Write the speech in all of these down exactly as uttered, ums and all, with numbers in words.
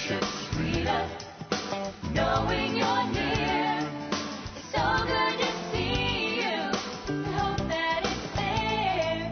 worship. Freedom, knowing you're near. It's so good to see you. We hope that it's there.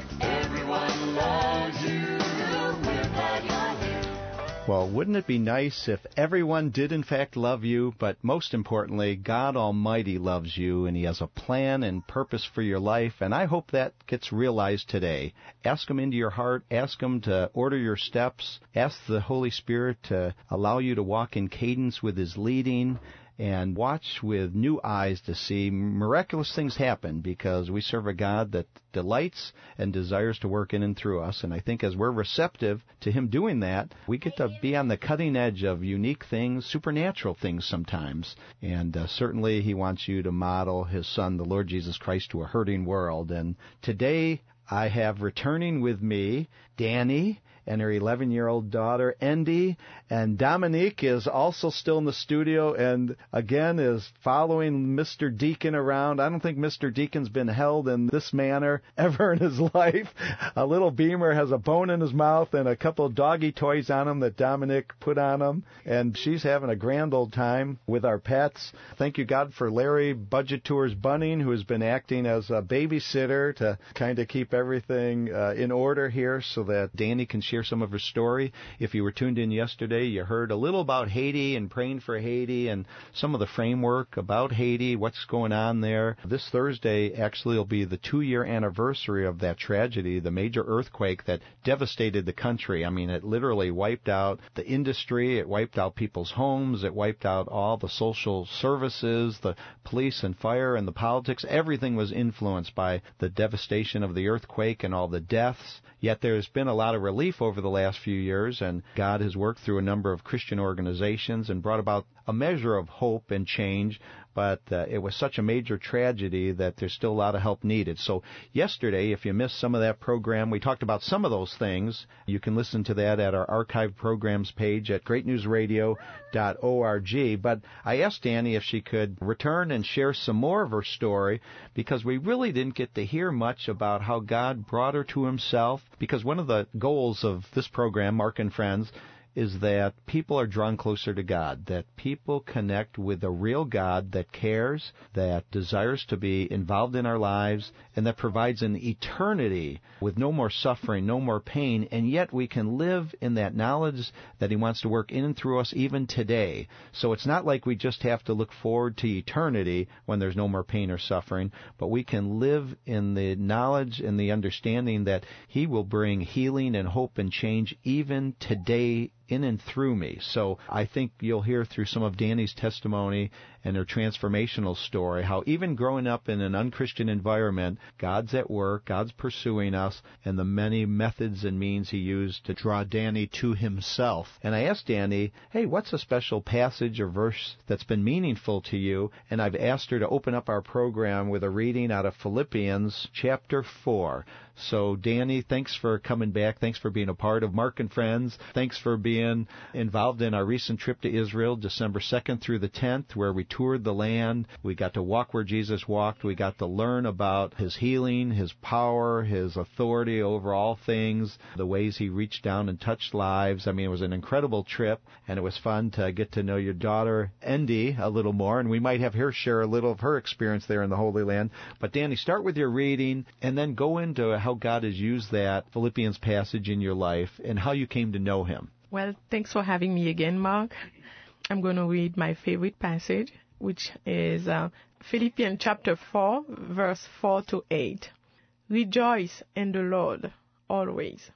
Everyone loves you. We're glad you're here. Well, wouldn't it be nice if everyone did in fact love you, but most importantly, God Almighty loves you, and He has a plan and purpose for your life, and I hope that gets realized today. Ask Him into your heart, ask Him to order your steps, ask the Holy Spirit to allow you to walk in cadence with His leading, and watch with new eyes to see miraculous things happen, because we serve a God that delights and desires to work in and through us. And I think as we're receptive to Him doing that, we get to be on the cutting edge of unique things, supernatural things sometimes. And uh, certainly He wants you to model His Son, the Lord Jesus Christ, to a hurting world. And today I have returning with me Danny and her eleven-year-old daughter, Endy, and Dominique is also still in the studio and, again, is following Mister Deacon around. I don't think Mister Deacon's been held in this manner ever in his life. A little Beamer has a bone in his mouth and a couple of doggy toys on him that Dominique put on him, and she's having a grand old time with our pets. Thank you, God, for Larry Budget Tours Bunning, who has been acting as a babysitter to kind of keep everything uh, in order here so that Danny can share some of her story. If you were tuned in yesterday, you heard a little about Haiti and praying for Haiti and some of the framework about Haiti, what's going on there. This Thursday actually will be the two-year anniversary of that tragedy, the major earthquake that devastated the country. I mean, it literally wiped out the industry, it wiped out people's homes, it wiped out all the social services, the police and fire and the politics. Everything was influenced by the devastation of the earthquake and all the deaths. Yet there's been a lot of relief over the last few years, and God has worked through a number of Christian organizations and brought about a measure of hope and change, but uh, it was such a major tragedy that there's still a lot of help needed. So yesterday, if you missed some of that program, we talked about some of those things. You can listen to that at our archived programs page at great news radio dot org. But I asked Danny if she could return and share some more of her story, because we really didn't get to hear much about how God brought her to Himself, because one of the goals of this program, Mark and Friends, is that people are drawn closer to God, that people connect with a real God that cares, that desires to be involved in our lives, and that provides an eternity with no more suffering, no more pain, and yet we can live in that knowledge that He wants to work in and through us even today. So it's not like we just have to look forward to eternity when there's no more pain or suffering, but we can live in the knowledge and the understanding that He will bring healing and hope and change even today in and through me. So I think you'll hear through some of Danny's testimony and her transformational story how even growing up in an unchristian environment, God's at work, God's pursuing us, and the many methods and means He used to draw Danny to Himself. And I asked Danny, hey, what's a special passage or verse that's been meaningful to you? And I've asked her to open up our program with a reading out of Philippians chapter four. So, Danny, thanks for coming back. Thanks for being a part of Mark and Friends. Thanks for being involved in our recent trip to Israel, December second through the tenth, where we toured the land. We got to walk where Jesus walked. We got to learn about His healing, His power, His authority over all things, the ways He reached down and touched lives. I mean, it was an incredible trip, and it was fun to get to know your daughter, Endy, a little more, and we might have her share a little of her experience there in the Holy Land. But, Danny, start with your reading, and then go into how God has used that Philippians passage in your life and how you came to know Him. Well, thanks for having me again, Mark. I'm going to read my favorite passage, which is uh, Philippians chapter four, verse four to eight. Rejoice in the Lord always.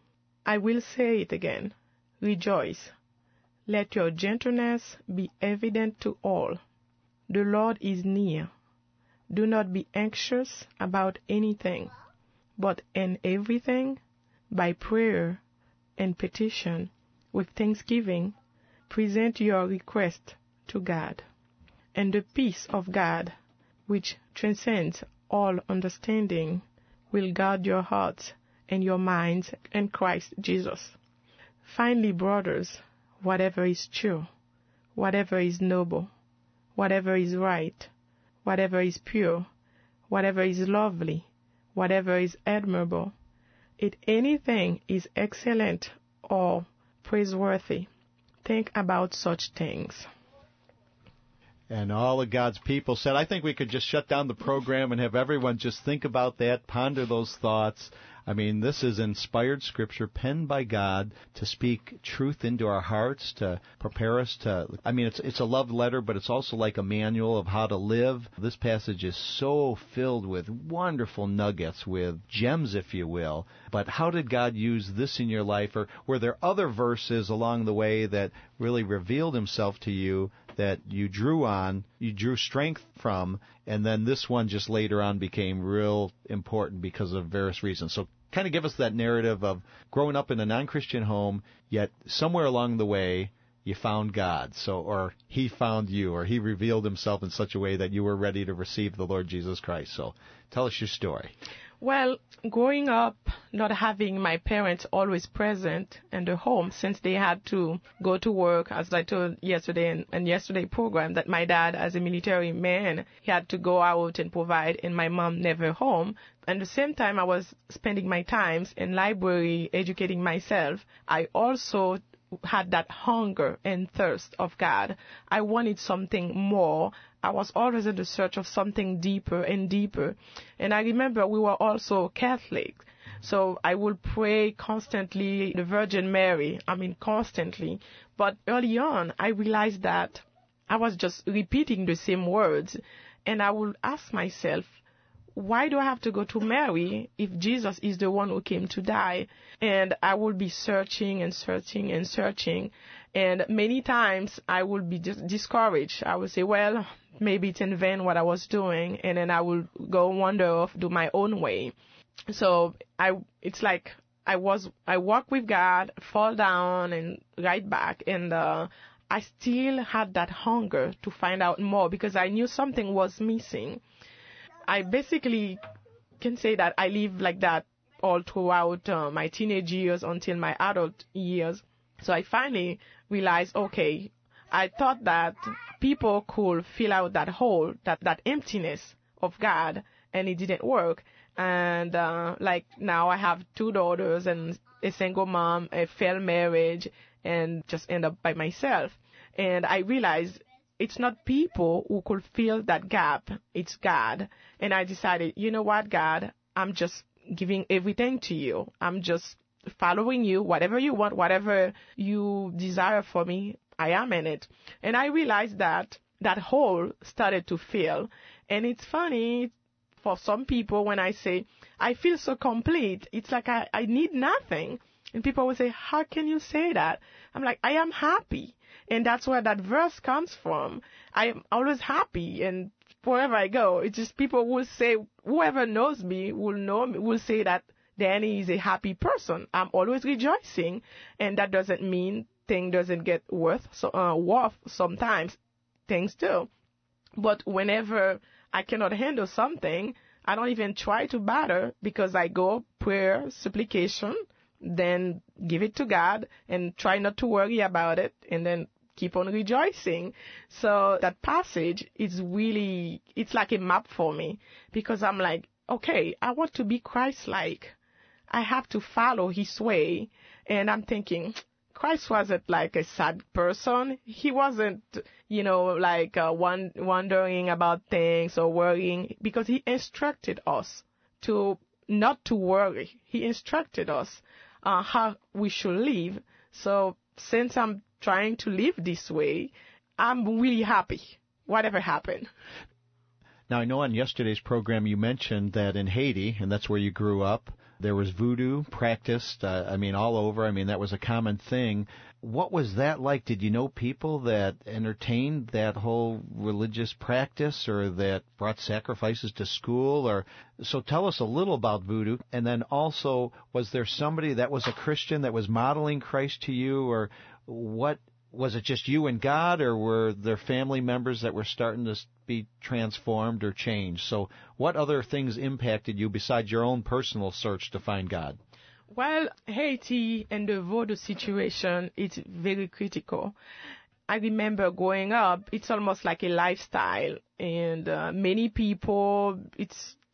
I will say it again. Rejoice. Let your gentleness be evident to all. The Lord is near. Do not be anxious about anything, but in everything, by prayer and petition, with thanksgiving, present your request to God. And the peace of God, which transcends all understanding, will guard your hearts and your minds in Christ Jesus. Finally, brothers, whatever is true, whatever is noble, whatever is right, whatever is pure, whatever is lovely, whatever is admirable, if anything is excellent or praiseworthy, think about such things. And all of God's people said, I think we could just shut down the program and have everyone just think about that, ponder those thoughts. I mean, this is inspired scripture penned by God to speak truth into our hearts, to prepare us to, I mean, it's it's a love letter, but it's also like a manual of how to live. This passage is so filled with wonderful nuggets, with gems, if you will. But how did God use this in your life? Or were there other verses along the way that really revealed himself to you that you drew on, you drew strength from, and then this one just later on became real important because of various reasons? So kind of give us that narrative of growing up in a non-Christian home, yet somewhere along the way you found God, so or he found you, or he revealed himself in such a way that you were ready to receive the Lord Jesus Christ. So tell us your story. Well, growing up, not having my parents always present in the home, since they had to go to work, as I told yesterday in, in yesterday program, that my dad, as a military man, he had to go out and provide, and my mom never home. At the same time, I was spending my times in library, educating myself. I also had that hunger and thirst of God. I wanted something more. I was always in the search of something deeper and deeper. And I remember we were also Catholic. So I would pray constantly the Virgin Mary, I mean constantly. But early on, I realized that I was just repeating the same words. And I would ask myself, why do I have to go to Mary if Jesus is the one who came to die? And I would be searching and searching and searching. And many times I would be just discouraged. I would say, well, maybe it's in vain what I was doing. And then I would go wander off, do my own way. So I, it's like I was, I walk with God, fall down and right back. And, uh, I still had that hunger to find out more because I knew something was missing. I basically can say that I lived like that all throughout uh, my teenage years until my adult years. So I finally realized, okay, I thought that people could fill out that hole, that, that emptiness of God, and it didn't work. And uh, like now I have two daughters and a single mom, a failed marriage, and just end up by myself. And I realized it's not people who could fill that gap. It's God. And I decided, you know what, God, I'm just giving everything to you. I'm just following you. Whatever you want, whatever you desire for me, I am in it. And I realized that that hole started to fill. And it's funny for some people when I say, I feel so complete. It's like I, I need nothing. And people will say, how can you say that? I'm like, I am happy. And that's where that verse comes from. I am always happy, and wherever I go, it's just people will say, whoever knows me will know me, will say that Danny is a happy person. I'm always rejoicing, and that doesn't mean thing doesn't get worth so uh, worth sometimes. Things do, but whenever I cannot handle something, I don't even try to bother because I go prayer, supplication, then give it to God and try not to worry about it, and then keep on rejoicing. So that passage is really, it's like a map for me because I'm like, okay, I want to be Christ-like. I have to follow his way. And I'm thinking, Christ wasn't like a sad person. He wasn't, you know, like uh, one, wondering about things or worrying, because he instructed us to not to worry. He instructed us uh, how we should live. So since I'm trying to live this way, I'm really happy, whatever happened. Now, I know on yesterday's program you mentioned that in Haiti, and that's where you grew up, there was voodoo practiced, uh, I mean, all over. I mean, that was a common thing. What was that like? Did you know people that entertained that whole religious practice or that brought sacrifices to school? Or so tell us a little about voodoo. And then also, was there somebody that was a Christian that was modeling Christ to you? Or what? Was it just you and God, or were there family members that were starting to be transformed or changed? So what other things impacted you besides your own personal search to find God? Well, Haiti and the voodoo situation, it's very critical. I remember growing up, it's almost like a lifestyle, and uh, many people, it's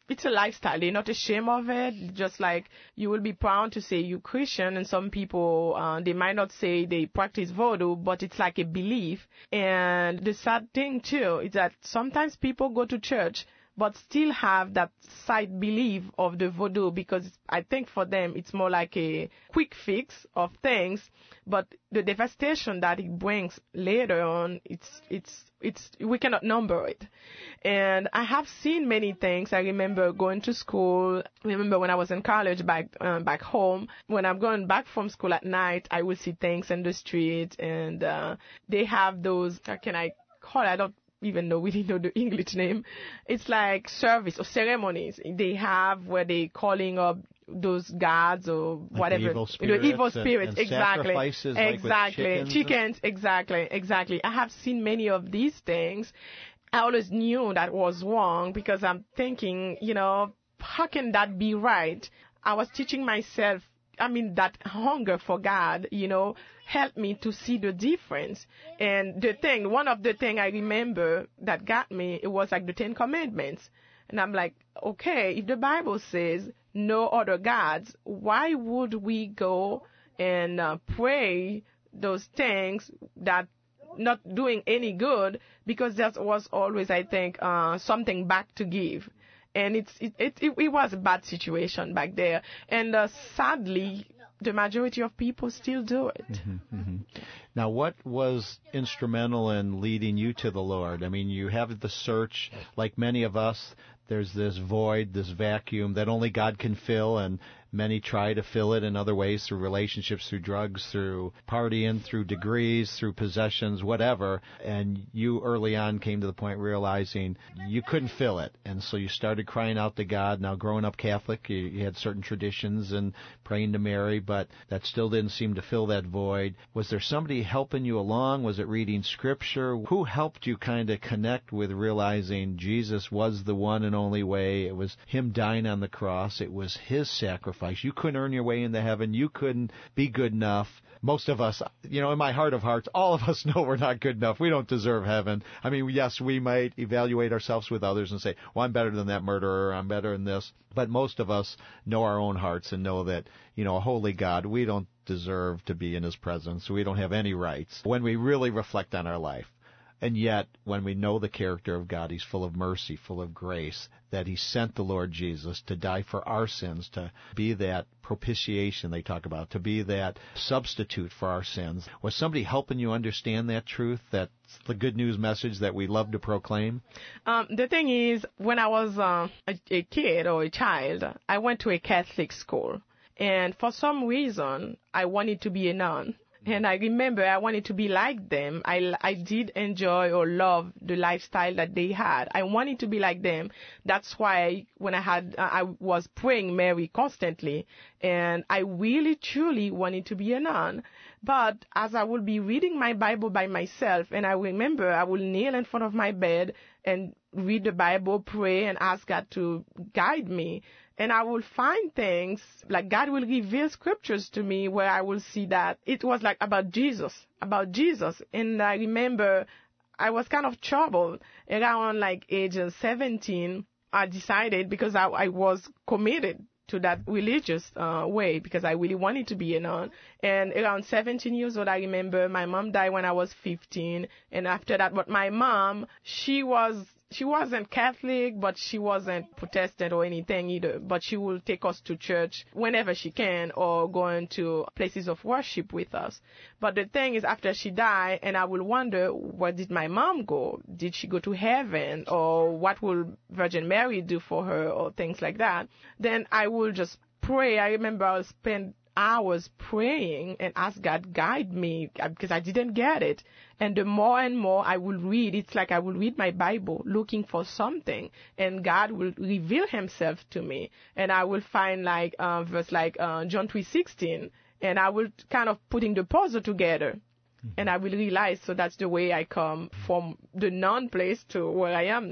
it's a lifestyle. They're not ashamed of it. Just like you will be proud to say you Christian, and some people, uh, they might not say they practice voodoo, but it's like a belief. And the sad thing too is that sometimes people go to church but still have that side belief of the voodoo, because I think for them it's more like a quick fix of things, but the devastation that it brings later on, it's it's it's we cannot number it. And I have seen many things. I remember going to school. I remember when I was in college back um, back home. When I'm going back from school at night, I will see things in the street, and uh, they have those. How can I call it? I don't even know, we didn't know the English name. It's like service or ceremonies they have where they calling up those gods or like whatever. The evil spirits, the evil and, spirits and exactly. Sacrifices, like exactly. with chickens. chickens, exactly, exactly. I have seen many of these things. I always knew that was wrong, because I'm thinking, you know, how can that be right? I was teaching myself, I mean, that hunger for God, you know, helped me to see the difference. And the thing, one of the things I remember that got me, it was like the Ten Commandments. And I'm like, okay, if the Bible says no other gods, why would we go and uh, pray those things that not doing any good? Because that was always, I think, uh, something back to give. And it's it, it it was a bad situation back there, and uh, sadly, the majority of people still do it. Mm-hmm, mm-hmm. Now, what was instrumental in leading you to the Lord? I mean, you have the search, like many of us. There's this void, this vacuum that only God can fill, and many try to fill it in other ways, through relationships, through drugs, through partying, through degrees, through possessions, whatever. And you early on came to the point realizing you couldn't fill it, and so you started crying out to God. Now, growing up Catholic, you, you had certain traditions and praying to Mary, but that still didn't seem to fill that void. Was there somebody helping you along? Was it reading Scripture? Who helped you kind of connect with realizing Jesus was the one and only way? It was Him dying on the cross. It was His sacrifice. You couldn't earn your way into heaven. You couldn't be good enough. Most of us, you know, in my heart of hearts, all of us know we're not good enough. We don't deserve heaven. I mean, yes, we might evaluate ourselves with others and say, well, I'm better than that murderer. I'm better than this. But most of us know our own hearts and know that, you know, a holy God, we don't deserve to be in His presence. We don't have any rights when we really reflect on our life. And yet, when we know the character of God, He's full of mercy, full of grace, that He sent the Lord Jesus to die for our sins, to be that propitiation they talk about, to be that substitute for our sins. Was somebody helping you understand that truth? That's the good news message that we love to proclaim? Um, the thing is, when I was uh, a, a kid or a child, I went to a Catholic school. And for some reason, I wanted to be a nun. And I remember I wanted to be like them. I, I did enjoy or love the lifestyle that they had. I wanted to be like them. That's why when I had, I was praying Mary constantly, and I really truly wanted to be a nun. But as I would be reading my Bible by myself, and I remember I would kneel in front of my bed and read the Bible, pray, and ask God to guide me. And I will find things, like God will reveal scriptures to me where I will see that it was like about Jesus, about Jesus. And I remember I was kind of troubled around like age seventeen. I decided, because I, I was committed to that religious uh, way, because I really wanted to be a nun. And around seventeen years old, I remember my mom died when I was fifteen. And after that, but my mom, she was... She wasn't Catholic, but she wasn't Protestant or anything either. But she will take us to church whenever she can, or going to places of worship with us. But the thing is, after she died, and I will wonder, where did my mom go? Did she go to heaven? Or what will Virgin Mary do for her, or things like that? Then I will just pray. I remember I would spend hours praying and ask God guide me, because I didn't get it. And the more and more I will read, it's like I will read my Bible looking for something, and God will reveal Himself to me, and I will find like uh, verse like uh, John three sixteen, and I will kind of putting the puzzle together, mm-hmm. and I will realize, so that's the way I come from the non place to where I am now.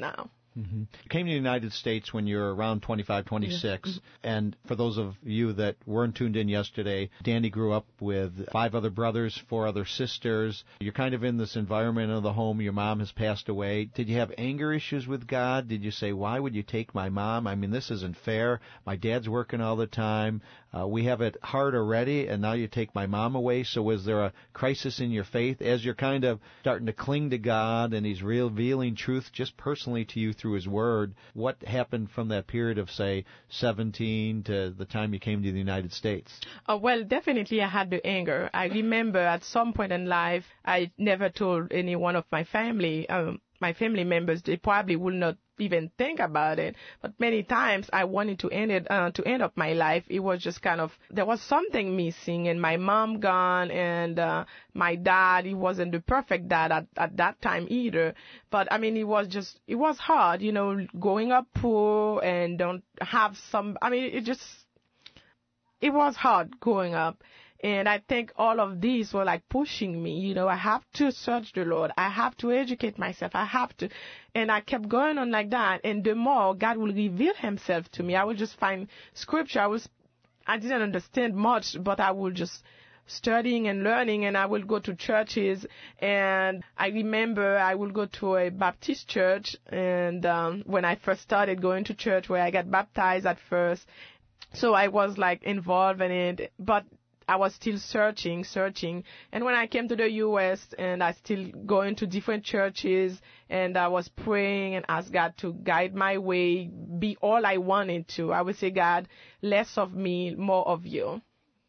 Mm-hmm. You came to the United States when you were around twenty-five, twenty-six, Yeah. and for those of you that weren't tuned in yesterday, Danny grew up with five other brothers, four other sisters. You're kind of in this environment of the home. Your mom has passed away. Did you have anger issues with God? Did you say, why would you take my mom? I mean, this isn't fair. My dad's working all the time. Uh, we have it hard already, and now you take my mom away. So was there a crisis in your faith as you're kind of starting to cling to God and He's revealing truth just personally to you through His Word? What happened from that period of, say, seventeen to the time you came to the United States? Uh, well, definitely I had the anger. I remember at some point in life, I never told any one of my family, um, my family members, they probably would not even think about it. But many times I wanted to end it, uh, to end up my life. It was just kind of, there was something missing, and my mom gone, and uh, my dad, he wasn't the perfect dad at, at that time either. But I mean, it was just, it was hard, you know, growing up poor and don't have some, I mean, it just, it was hard growing up. And I think all of these were like pushing me, you know, I have to search the Lord. I have to educate myself. I have to. And I kept going on like that. And the more God will reveal Himself to me, I would just find scripture. I was, I didn't understand much, but I would just studying and learning, and I would go to churches. And I remember I would go to a Baptist church. And um, when I first started going to church, where I got baptized at first. So I was like involved in it. But I was still searching, searching. And when I came to the U S and I still going to different churches, and I was praying and asked God to guide my way, be all I wanted to. I would say, God, less of me, more of you.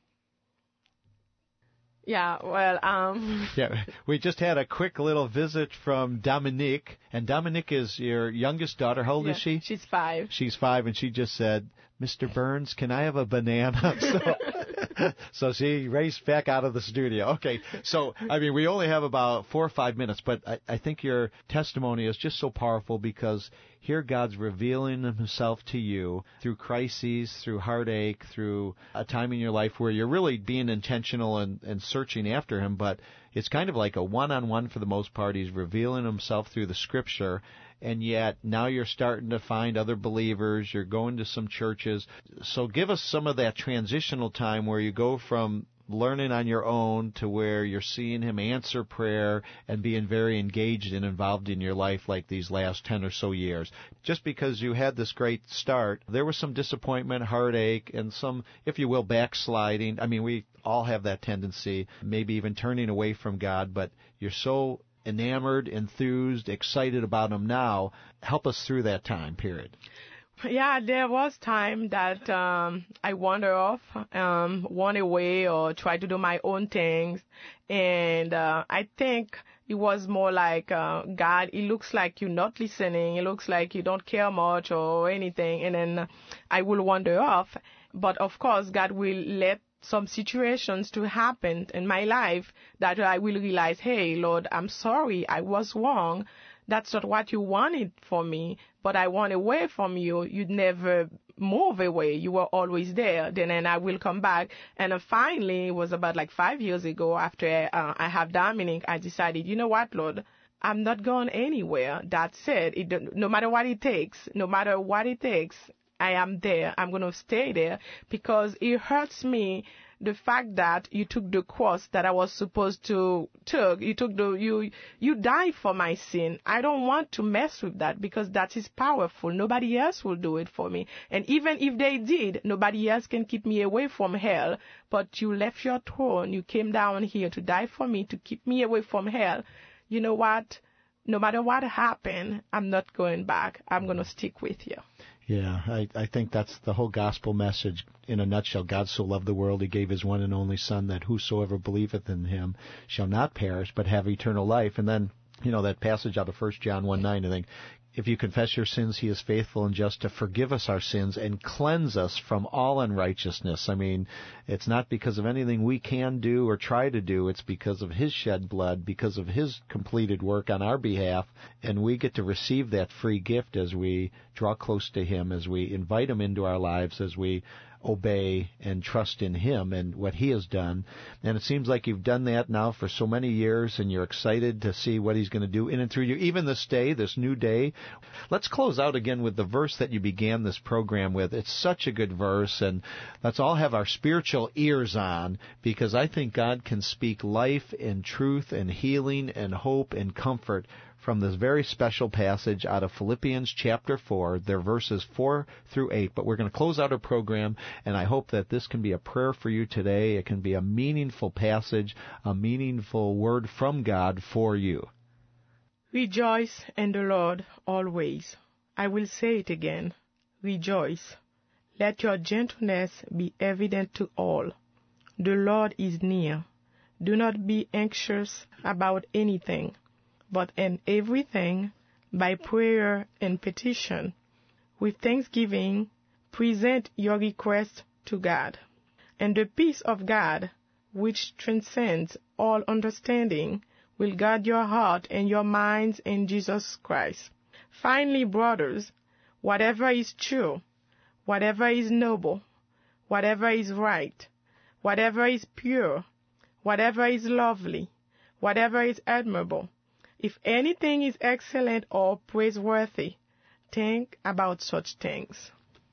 Yeah, well, um... Yeah, we just had a quick little visit from Dominique, and Dominique is your youngest daughter. How old yeah, is she? She's five. She's five, and she just said, Mister Burns, can I have a banana? So, so she raced back out of the studio. Okay, so, I mean, we only have about four or five minutes, but I, I think your testimony is just so powerful because here God's revealing Himself to you through crises, through heartache, through a time in your life where you're really being intentional and, and searching after Him, but it's kind of like a one-on-one for the most part. He's revealing Himself through the Scripture, and yet now you're starting to find other believers. You're going to some churches. So give us some of that transitional time where you go from learning on your own to where you're seeing Him answer prayer and being very engaged and involved in your life like these last ten or so years. Just because you had this great start, there was some disappointment, heartache, and some, if you will, backsliding. I mean, we all have that tendency, maybe even turning away from God, but you're so enamored, enthused, excited about Him now. Help us through that time period. Yeah, there was time that um I wander off, um, run away or try to do my own things. And uh, I think it was more like, uh, God, it looks like you're not listening. It looks like you don't care much or anything. And then I will wander off. But of course, God will let some situations to happen in my life that I will realize, hey, Lord, I'm sorry, I was wrong. That's not what you wanted for me, but I want away from you. You'd never move away. You were always there. Then and I will come back. And uh, finally, it was about like five years ago after uh, I have Dominic, I decided, you know what, Lord, I'm not going anywhere. That's it. It no matter what it takes, no matter what it takes, I am there. I'm going to stay there because it hurts me. The fact that you took the cross that I was supposed to take, you took the, you, you died for my sin. I don't want to mess with that because that is powerful. Nobody else will do it for me. And even if they did, nobody else can keep me away from hell. But you left your throne. You came down here to die for me, to keep me away from hell. You know what? No matter what happened, I'm not going back. I'm going to stick with you. Yeah, I, I think that's the whole gospel message in a nutshell. God so loved the world, He gave His one and only Son, that whosoever believeth in Him shall not perish, but have eternal life. And then, you know, that passage out of First John one nine, I think, if you confess your sins, He is faithful and just to forgive us our sins and cleanse us from all unrighteousness. I mean, it's not because of anything we can do or try to do. It's because of His shed blood, because of His completed work on our behalf. And we get to receive that free gift as we draw close to Him, as we invite Him into our lives, as we obey and trust in Him and what He has done. And it seems like you've done that now for so many years, and you're excited to see what He's going to do in and through you, even this day, this new day. Let's close out again with the verse that you began this program with. It's such a good verse, and let's all have our spiritual ears on, because I think God can speak life and truth and healing and hope and comfort from this very special passage out of Philippians chapter four. They're verses four through eight. But we're going to close out our program, and I hope that this can be a prayer for you today. It can be a meaningful passage, a meaningful word from God for you. Rejoice in the Lord always. I will say it again. Rejoice. Let your gentleness be evident to all. The Lord is near. Do not be anxious about anything, but in everything, by prayer and petition, with thanksgiving, present your request to God. And the peace of God, which transcends all understanding, will guard your heart and your minds in Jesus Christ. Finally, brothers, whatever is true, whatever is noble, whatever is right, whatever is pure, whatever is lovely, whatever is admirable, if anything is excellent or praiseworthy, think about such things.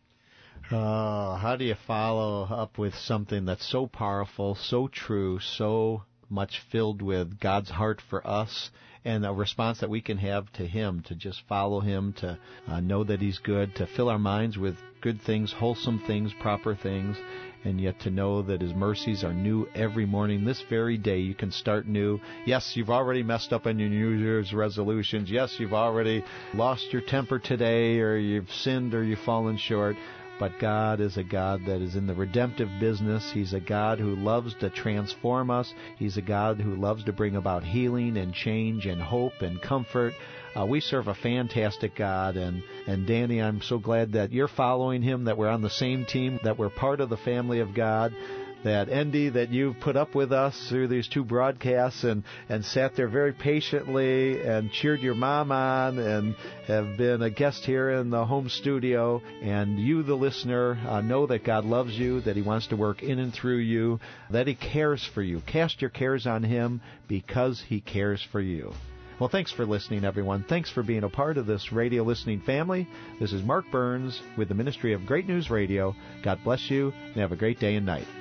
Oh, how do you follow up with something that's so powerful, so true, so much filled with God's heart for us, and a response that we can have to Him, to just follow Him, to uh, know that He's good, to fill our minds with good things, wholesome things, proper things, and yet to know that His mercies are new every morning. This very day you can start new. Yes, you've already messed up on your New Year's resolutions. Yes, you've already lost your temper today, or you've sinned, or you've fallen short. But God is a God that is in the redemptive business. He's a God who loves to transform us. He's a God who loves to bring about healing and change and hope and comfort. Uh, we serve a fantastic God, and, and Danny, I'm so glad that you're following Him, that we're on the same team, that we're part of the family of God, that Andy, that you've put up with us through these two broadcasts and, and sat there very patiently and cheered your mom on and have been a guest here in the home studio. And you, the listener, uh, know that God loves you, that He wants to work in and through you, that He cares for you. Cast your cares on Him because He cares for you. Well, thanks for listening, everyone. Thanks for being a part of this radio listening family. This is Mark Burns with the Ministry of Great News Radio. God bless you, and have a great day and night.